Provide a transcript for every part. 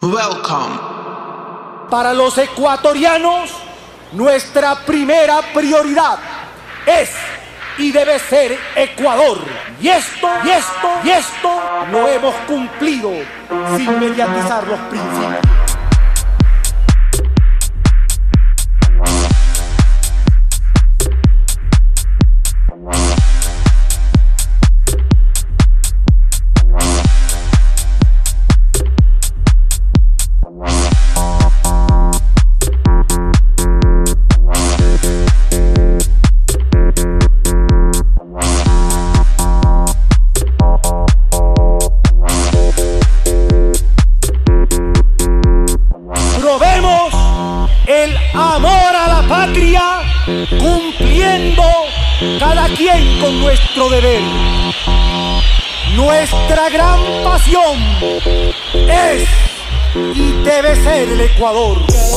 Welcome. Para los ecuatorianos, nuestra primera prioridad es y debe ser Ecuador. Y esto lo hemos cumplido sin mediatizar los principios. Probemos el amor a la patria, cumpliendo cada quien con nuestro deber. Nuestra gran pasión es y debe ser el Ecuador.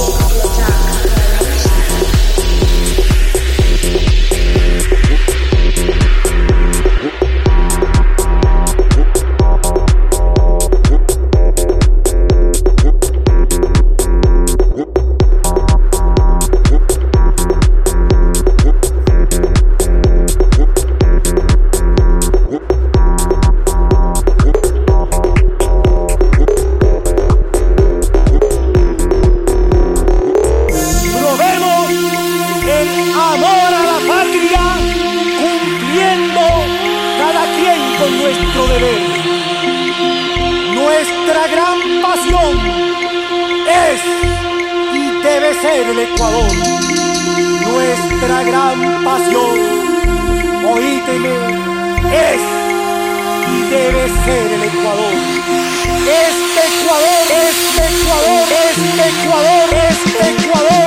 Amor a la patria, cumpliendo cada quien con nuestro deber. Nuestra gran pasión es y debe ser el Ecuador. Nuestra gran pasión, oídeme, es y debe ser el Ecuador. Este Ecuador, este Ecuador, este Ecuador, este Ecuador.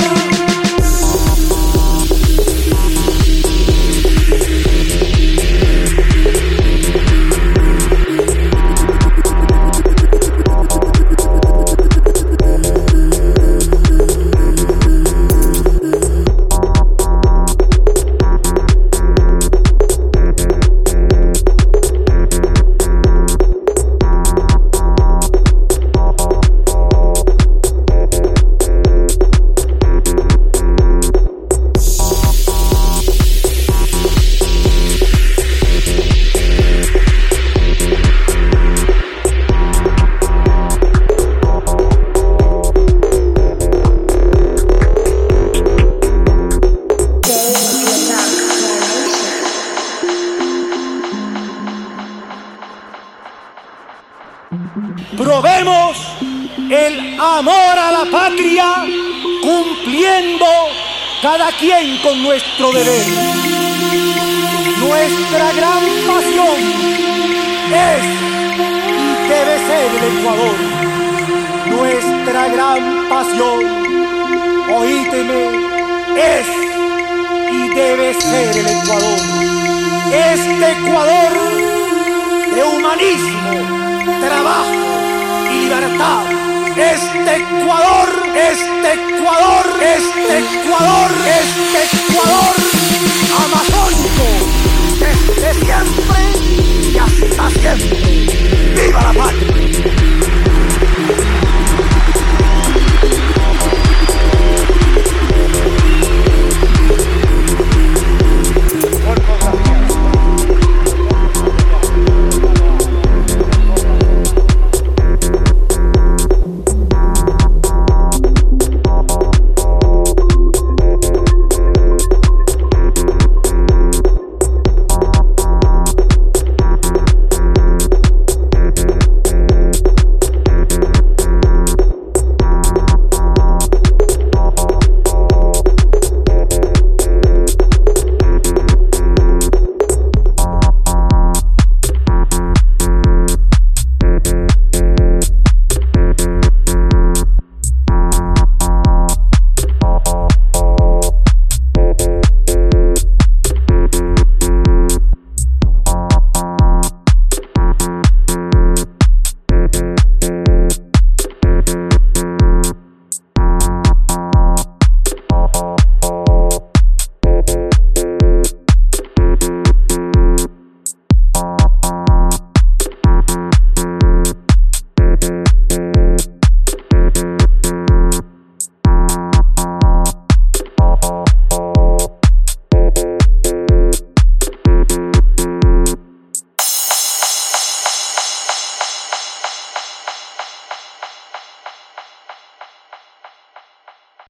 Probemos el amor a la patria, cumpliendo cada quien con nuestro deber. Nuestra gran pasión es y debe ser el Ecuador. Nuestra gran pasión, oídeme, es y debe ser el Ecuador. Este Ecuador de humanismo, trabajo y libertad. Este Ecuador, este Ecuador, este Ecuador, este Ecuador amazónico, desde siempre y hasta siempre. ¡Viva la patria!